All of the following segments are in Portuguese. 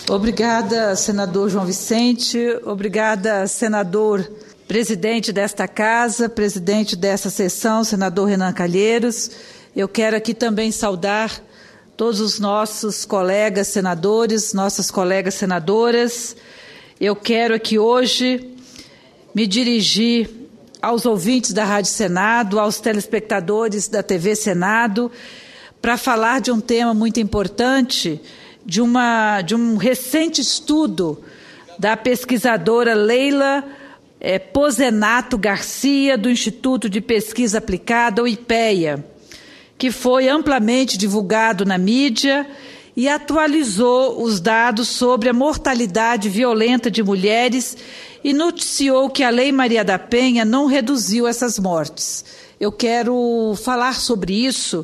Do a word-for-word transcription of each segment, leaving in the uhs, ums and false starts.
Obrigada, senador João Vicente. Obrigada, senador presidente desta casa, presidente dessa sessão, senador Renan Calheiros. Eu quero aqui também saudar todos os nossos colegas senadores, nossas colegas senadoras. Eu quero aqui hoje me dirigir aos ouvintes da Rádio Senado, aos telespectadores da T V Senado, para falar de um tema muito importante, de, uma, de um recente estudo da pesquisadora Leila é, Pozenato Garcia, do Instituto de Pesquisa Aplicada, o IPEA, que foi amplamente divulgado na mídia e atualizou os dados sobre a mortalidade violenta de mulheres e noticiou que a Lei Maria da Penha não reduziu essas mortes. Eu quero falar sobre isso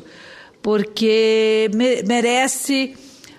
porque merece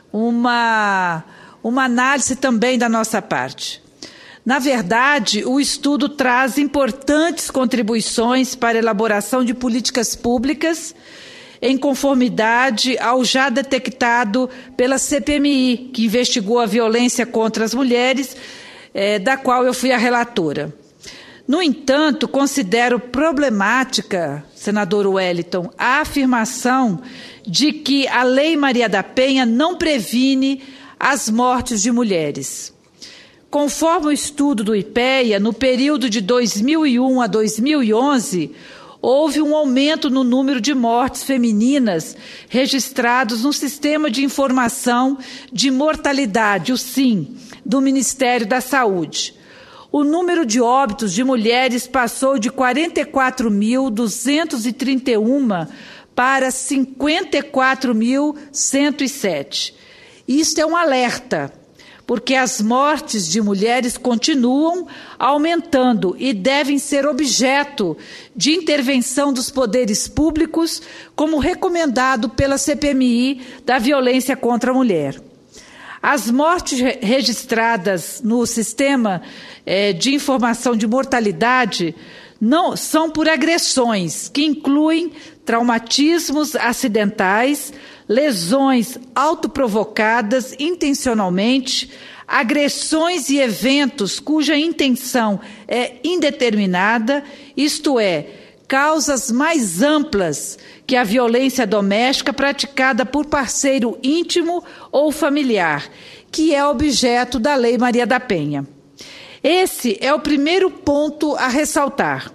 uma, uma análise também da nossa parte. Na verdade, o estudo traz importantes contribuições para a elaboração de políticas públicas em conformidade ao já detectado pela C P M I, que investigou a violência contra as mulheres, eh, da qual eu fui a relatora. No entanto, considero problemática, senador Wellington, a afirmação de que a Lei Maria da Penha não previne as mortes de mulheres. Conforme o estudo do IPEA, no período de dois mil e um a dois mil e onze, houve um aumento no número de mortes femininas registrados no Sistema de Informação de Mortalidade, o SIM, do Ministério da Saúde. O número de óbitos de mulheres passou de quarenta e quatro mil duzentos e trinta e um para cinquenta e quatro mil cento e sete. Isto é um alerta, porque as mortes de mulheres continuam aumentando e devem ser objeto de intervenção dos poderes públicos, como recomendado pela C P M I da violência contra a mulher. As mortes registradas no Sistema eh, de Informação de Mortalidade não são por agressões, que incluem traumatismos acidentais, lesões autoprovocadas intencionalmente, agressões e eventos cuja intenção é indeterminada, isto é, causas mais amplas que a violência doméstica praticada por parceiro íntimo ou familiar, que é objeto da Lei Maria da Penha. Esse é o primeiro ponto a ressaltar.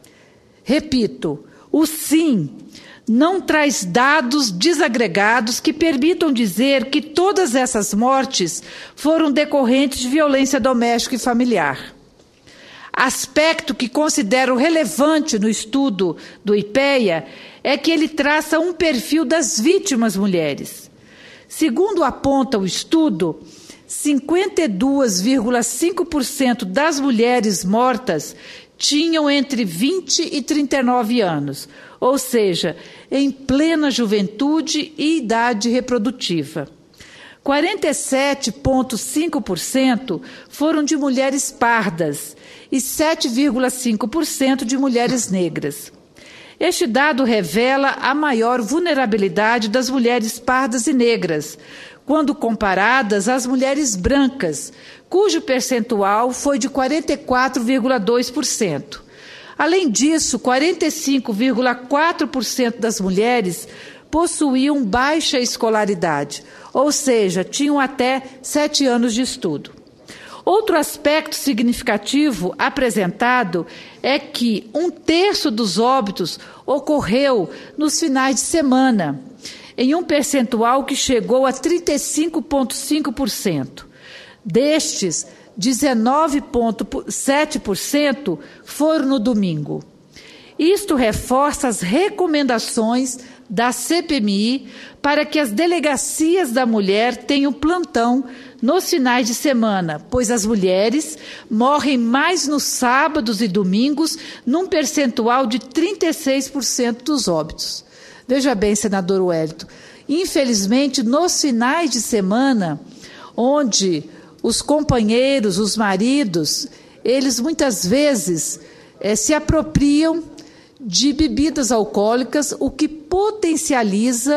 Repito, o SIM não traz dados desagregados que permitam dizer que todas essas mortes foram decorrentes de violência doméstica e familiar. Aspecto que considero relevante no estudo do IPEA é que ele traça um perfil das vítimas mulheres. Segundo aponta o estudo, cinquenta e dois vírgula cinco por cento das mulheres mortas tinham entre vinte e trinta e nove anos, ou seja, em plena juventude e idade reprodutiva. quarenta e sete vírgula cinco por cento foram de mulheres pardas e sete vírgula cinco por cento de mulheres negras. Este dado revela a maior vulnerabilidade das mulheres pardas e negras, quando comparadas às mulheres brancas, cujo percentual foi de quarenta e quatro vírgula dois por cento. Além disso, quarenta e cinco vírgula quatro por cento das mulheres possuíam baixa escolaridade, ou seja, tinham até sete anos de estudo. Outro aspecto significativo apresentado é que um terço dos óbitos ocorreu nos finais de semana, em um percentual que chegou a trinta e cinco vírgula cinco por cento. Destes, dezenove vírgula sete por cento foram no domingo. Isto reforça as recomendações da C P M I para que as delegacias da mulher tenham plantão nos finais de semana, pois as mulheres morrem mais nos sábados e domingos, num percentual de trinta e seis por cento dos óbitos. Veja bem, senador Wellington, infelizmente, nos finais de semana, onde os companheiros, os maridos, eles muitas vezes eh, se apropriam de bebidas alcoólicas, o que potencializa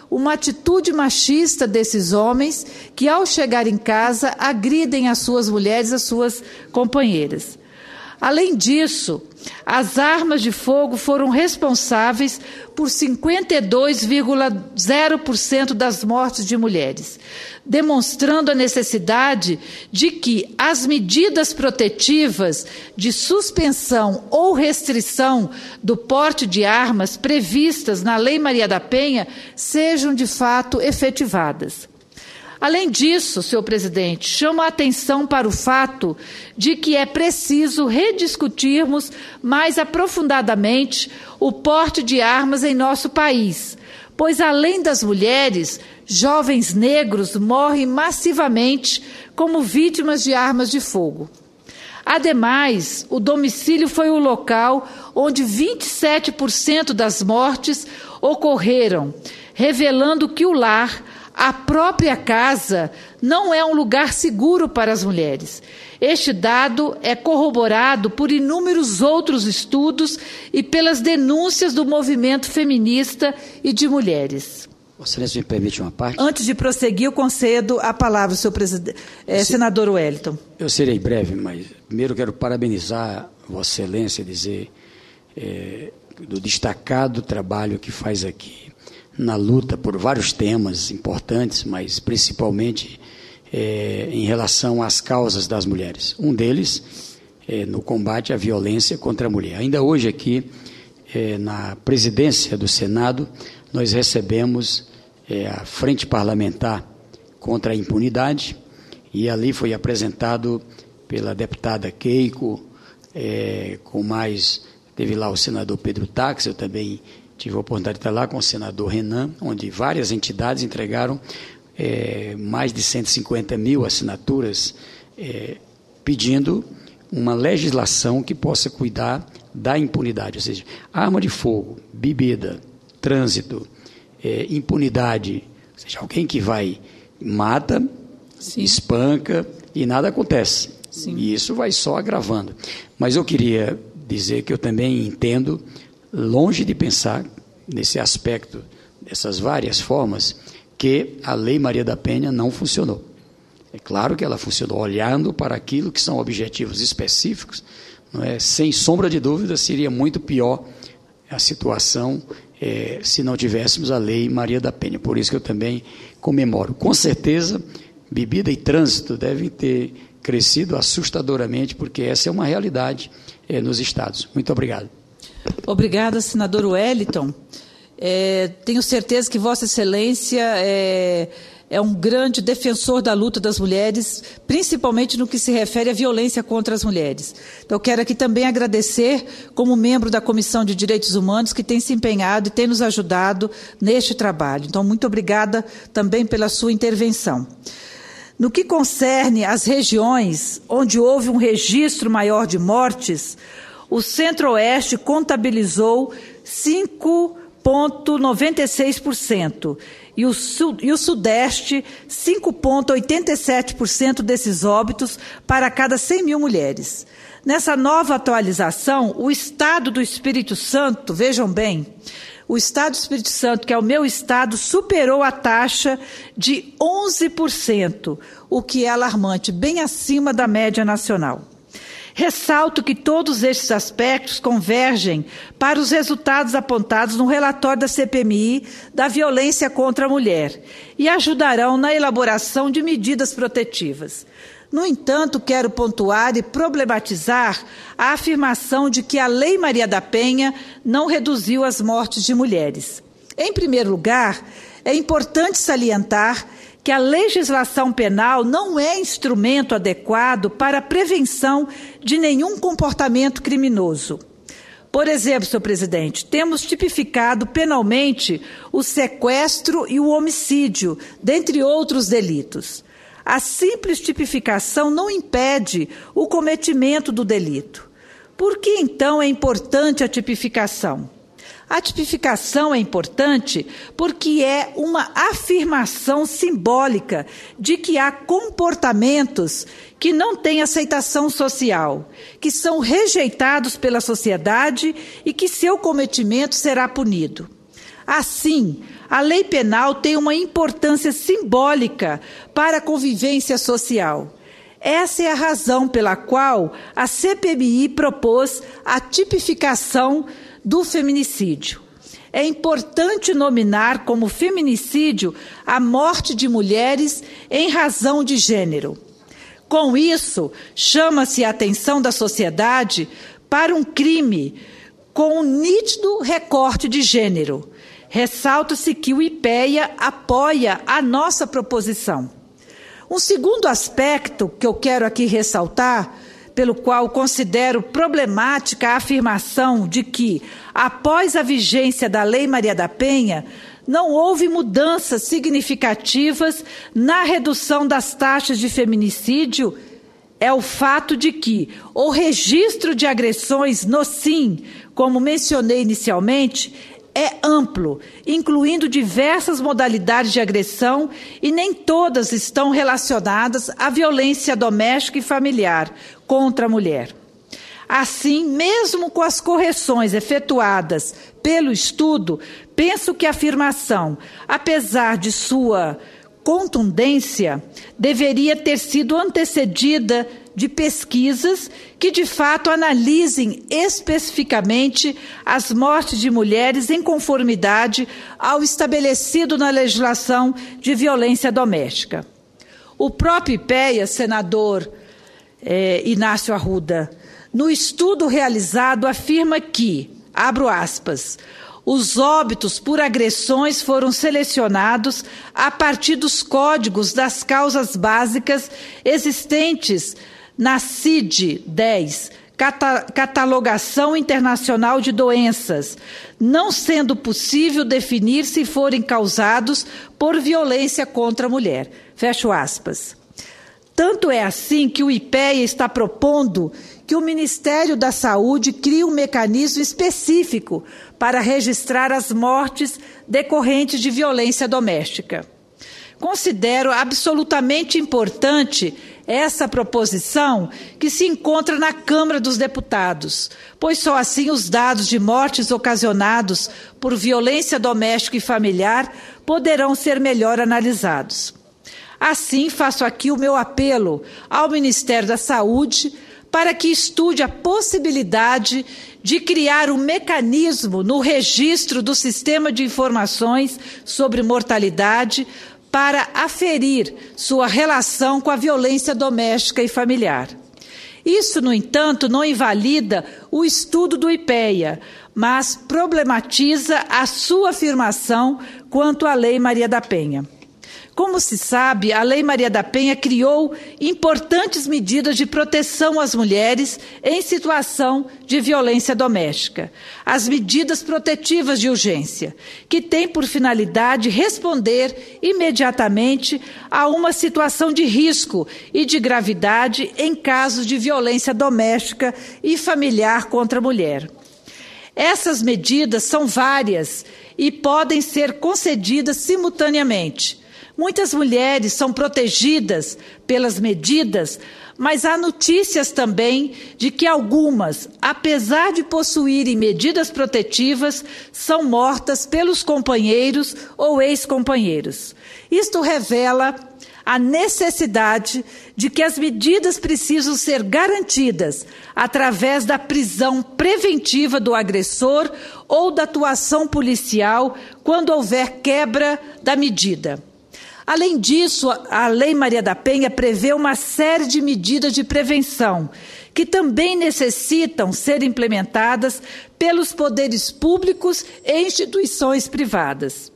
uma atitude machista desses homens que, ao chegar em casa, agridem as suas mulheres, as suas companheiras. Além disso, as armas de fogo foram responsáveis por cinquenta e dois vírgula zero por cento das mortes de mulheres, demonstrando a necessidade de que as medidas protetivas de suspensão ou restrição do porte de armas previstas na Lei Maria da Penha sejam de fato efetivadas. Além disso, senhor presidente, chamo a atenção para o fato de que é preciso rediscutirmos mais aprofundadamente o porte de armas em nosso país, pois, além das mulheres, jovens negros morrem massivamente como vítimas de armas de fogo. Ademais, o domicílio foi o local onde vinte e sete por cento das mortes ocorreram, revelando que o lar, a própria casa, não é um lugar seguro para as mulheres. Este dado é corroborado por inúmeros outros estudos e pelas denúncias do movimento feminista e de mulheres. Excelência, me permite uma parte? Antes de prosseguir, eu concedo a palavra ao senhor presidente, é, se... senador Wellington. Eu serei breve, mas primeiro quero parabenizar Vossa Excelência e dizer é, do destacado trabalho que faz aqui na luta por vários temas importantes, mas principalmente é, em relação às causas das mulheres. Um deles é no combate à violência contra a mulher. Ainda hoje aqui, é, na presidência do Senado, nós recebemos é, a Frente Parlamentar contra a Impunidade, e ali foi apresentado pela deputada Keiko, é, com mais, teve lá o senador Pedro Táxi, eu também tive a oportunidade de estar lá com o senador Renan, onde várias entidades entregaram é, mais de cento e cinquenta mil assinaturas é, pedindo uma legislação que possa cuidar da impunidade, ou seja, arma de fogo, bebida, trânsito, é, impunidade, ou seja, alguém que vai, mata, Sim. espanca e nada acontece. Sim. E isso vai só agravando. Mas eu queria dizer que eu também entendo, longe de pensar nesse aspecto, dessas várias formas, que a Lei Maria da Penha não funcionou. É claro que ela funcionou olhando para aquilo que são objetivos específicos, não é? Sem sombra de dúvida, seria muito pior a situação é, se não tivéssemos a Lei Maria da Penha. Por isso que eu também comemoro. Com certeza, bebida e trânsito devem ter crescido assustadoramente, porque essa é uma realidade é, nos estados. Muito obrigado. Obrigada, senador Wellington. É, tenho certeza que Vossa Excelência é, é um grande defensor da luta das mulheres, principalmente no que se refere à violência contra as mulheres. Então, quero aqui também agradecer, como membro da Comissão de Direitos Humanos, que tem se empenhado e tem nos ajudado neste trabalho. Então, muito obrigada também pela sua intervenção. No que concerne às regiões onde houve um registro maior de mortes, o Centro-Oeste contabilizou cinco vírgula noventa e seis por cento e o, Sul, e o Sudeste cinco vírgula oitenta e sete por cento desses óbitos para cada cem mil mulheres. Nessa nova atualização, o Estado do Espírito Santo, vejam bem, o Estado do Espírito Santo, que é o meu estado, superou a taxa de onze por cento, o que é alarmante, bem acima da média nacional. Ressalto que todos estes aspectos convergem para os resultados apontados no relatório da C P M I da violência contra a mulher e ajudarão na elaboração de medidas protetivas. No entanto, quero pontuar e problematizar a afirmação de que a Lei Maria da Penha não reduziu as mortes de mulheres. Em primeiro lugar, é importante salientar que a legislação penal não é instrumento adequado para a prevenção de nenhum comportamento criminoso. Por exemplo, senhor presidente, temos tipificado penalmente o sequestro e o homicídio, dentre outros delitos. A simples tipificação não impede o cometimento do delito. Por que, então, é importante a tipificação? A tipificação é importante porque é uma afirmação simbólica de que há comportamentos que não têm aceitação social, que são rejeitados pela sociedade e que seu cometimento será punido. Assim, a lei penal tem uma importância simbólica para a convivência social. Essa é a razão pela qual a C P M I propôs a tipificação do feminicídio. É importante nominar como feminicídio a morte de mulheres em razão de gênero. Com isso, chama-se a atenção da sociedade para um crime com um nítido recorte de gênero. Ressalta-se que o IPEA apoia a nossa proposição. Um segundo aspecto que eu quero aqui ressaltar, pelo qual considero problemática a afirmação de que, após a vigência da Lei Maria da Penha, não houve mudanças significativas na redução das taxas de feminicídio, é o fato de que o registro de agressões no SIM, como mencionei inicialmente, é amplo, incluindo diversas modalidades de agressão, e nem todas estão relacionadas à violência doméstica e familiar contra a mulher. Assim, mesmo com as correções efetuadas pelo estudo, penso que a afirmação, apesar de sua contundência, deveria ter sido antecedida de pesquisas que, de fato, analisem especificamente as mortes de mulheres em conformidade ao estabelecido na legislação de violência doméstica. O próprio IPEA, senador eh, Inácio Arruda, no estudo realizado, afirma que, abro aspas, os óbitos por agressões foram selecionados a partir dos códigos das causas básicas existentes na C I D dez, Catalogação Internacional de Doenças, não sendo possível definir se forem causados por violência contra a mulher. Fecho aspas. Tanto é assim que o IPEA está propondo que o Ministério da Saúde crie um mecanismo específico para registrar as mortes decorrentes de violência doméstica. Considero absolutamente importante essa proposição que se encontra na Câmara dos Deputados, pois só assim os dados de mortes ocasionados por violência doméstica e familiar poderão ser melhor analisados. Assim, faço aqui o meu apelo ao Ministério da Saúde para que estude a possibilidade de criar um mecanismo no registro do Sistema de Informações sobre Mortalidade para aferir sua relação com a violência doméstica e familiar. Isso, no entanto, não invalida o estudo do IPEA, mas problematiza a sua afirmação quanto à Lei Maria da Penha. Como se sabe, a Lei Maria da Penha criou importantes medidas de proteção às mulheres em situação de violência doméstica. As medidas protetivas de urgência, que têm por finalidade responder imediatamente a uma situação de risco e de gravidade em casos de violência doméstica e familiar contra a mulher. Essas medidas são várias e podem ser concedidas simultaneamente. Muitas mulheres são protegidas pelas medidas, mas há notícias também de que algumas, apesar de possuírem medidas protetivas, são mortas pelos companheiros ou ex-companheiros. Isto revela a necessidade de que as medidas precisam ser garantidas através da prisão preventiva do agressor ou da atuação policial quando houver quebra da medida. Além disso, a Lei Maria da Penha prevê uma série de medidas de prevenção, que também necessitam ser implementadas pelos poderes públicos e instituições privadas.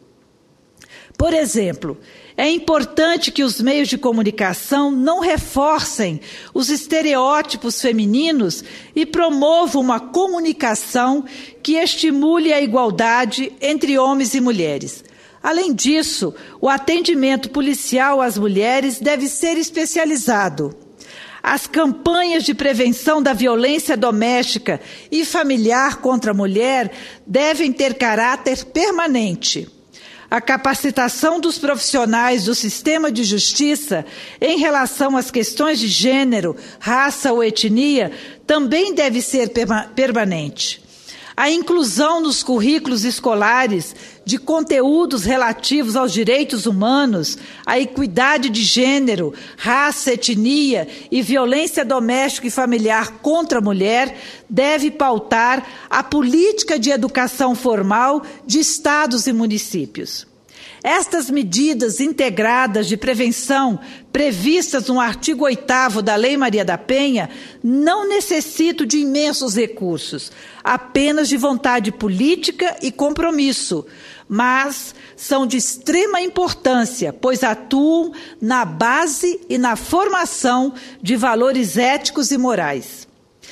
Por exemplo, é importante que os meios de comunicação não reforcem os estereótipos femininos e promovam uma comunicação que estimule a igualdade entre homens e mulheres. Além disso, o atendimento policial às mulheres deve ser especializado. As campanhas de prevenção da violência doméstica e familiar contra a mulher devem ter caráter permanente. A capacitação dos profissionais do sistema de justiça em relação às questões de gênero, raça ou etnia também deve ser permanente. a inclusão nos currículos escolares de conteúdos relativos aos direitos humanos, à equidade de gênero, raça, etnia e violência doméstica e familiar contra a mulher deve pautar a política de educação formal de estados e municípios. Estas medidas integradas de prevenção previstas no artigo oitavo da Lei Maria da Penha não necessitam de imensos recursos, apenas de vontade política e compromisso, mas são de extrema importância, pois atuam na base e na formação de valores éticos e morais.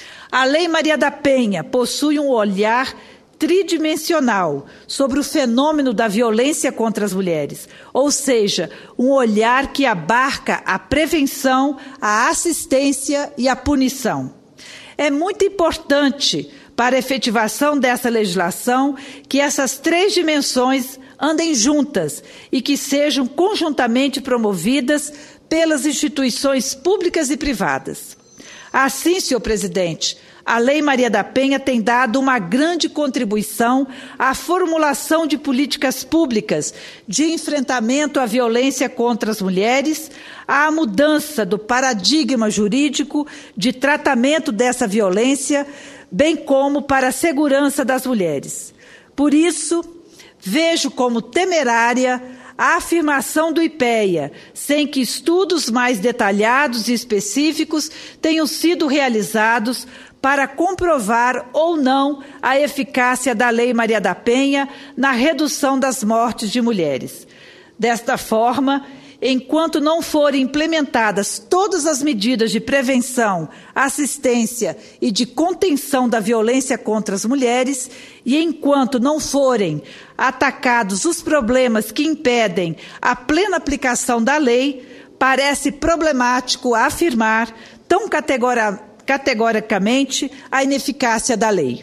A Lei Maria da Penha possui um olhar tridimensional sobre o fenômeno da violência contra as mulheres, ou seja, um olhar que abarca a prevenção, a assistência e a punição. É muito importante para a efetivação dessa legislação que essas três dimensões andem juntas e que sejam conjuntamente promovidas pelas instituições públicas e privadas. Assim, senhor presidente, a Lei Maria da Penha tem dado uma grande contribuição à formulação de políticas públicas de enfrentamento à violência contra as mulheres, à mudança do paradigma jurídico de tratamento dessa violência, bem como para a segurança das mulheres. Por isso, vejo como temerária a afirmação do IPEA, sem que estudos mais detalhados e específicos tenham sido realizados para comprovar ou não a eficácia da Lei Maria da Penha na redução das mortes de mulheres. Desta forma, enquanto não forem implementadas todas as medidas de prevenção, assistência e de contenção da violência contra as mulheres, e enquanto não forem atacados os problemas que impedem a plena aplicação da lei, parece problemático afirmar tão categoricamente categoricamente a ineficácia da lei.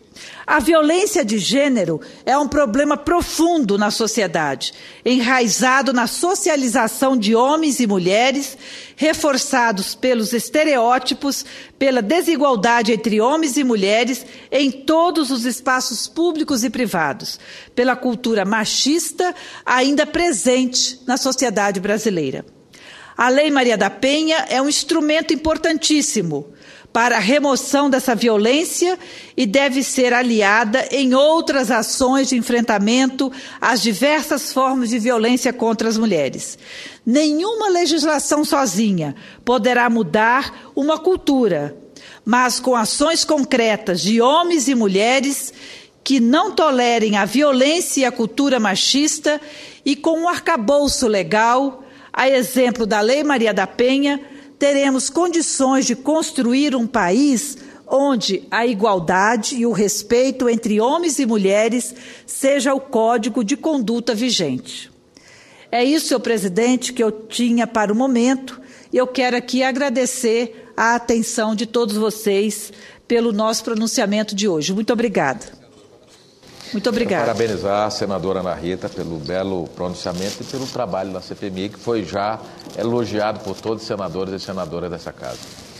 A violência de gênero é um problema profundo na sociedade, enraizado na socialização de homens e mulheres, reforçados pelos estereótipos, pela desigualdade entre homens e mulheres em todos os espaços públicos e privados, pela cultura machista ainda presente na sociedade brasileira. A Lei Maria da Penha é um instrumento importantíssimo para a remoção dessa violência e deve ser aliada em outras ações de enfrentamento às diversas formas de violência contra as mulheres. Nenhuma legislação sozinha poderá mudar uma cultura, mas com ações concretas de homens e mulheres que não tolerem a violência e a cultura machista e com um arcabouço legal, a exemplo da Lei Maria da Penha, teremos condições de construir um país onde a igualdade e o respeito entre homens e mulheres seja o código de conduta vigente. É isso, senhor presidente, que eu tinha para o momento, e eu quero aqui agradecer a atenção de todos vocês pelo nosso pronunciamento de hoje. Muito obrigada. Muito obrigada. Quero parabenizar a senadora Ana Rita pelo belo pronunciamento e pelo trabalho da C P M I, que foi já elogiado por todos os senadores e senadoras dessa casa.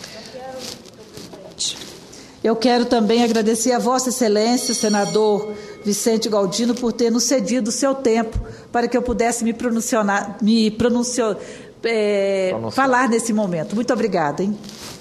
Eu quero também agradecer a Vossa Excelência, senador Vicente Galdino, por ter nos cedido o seu tempo para que eu pudesse me pronunciar, me pronuncio, é, falar nesse momento. Muito obrigada, hein?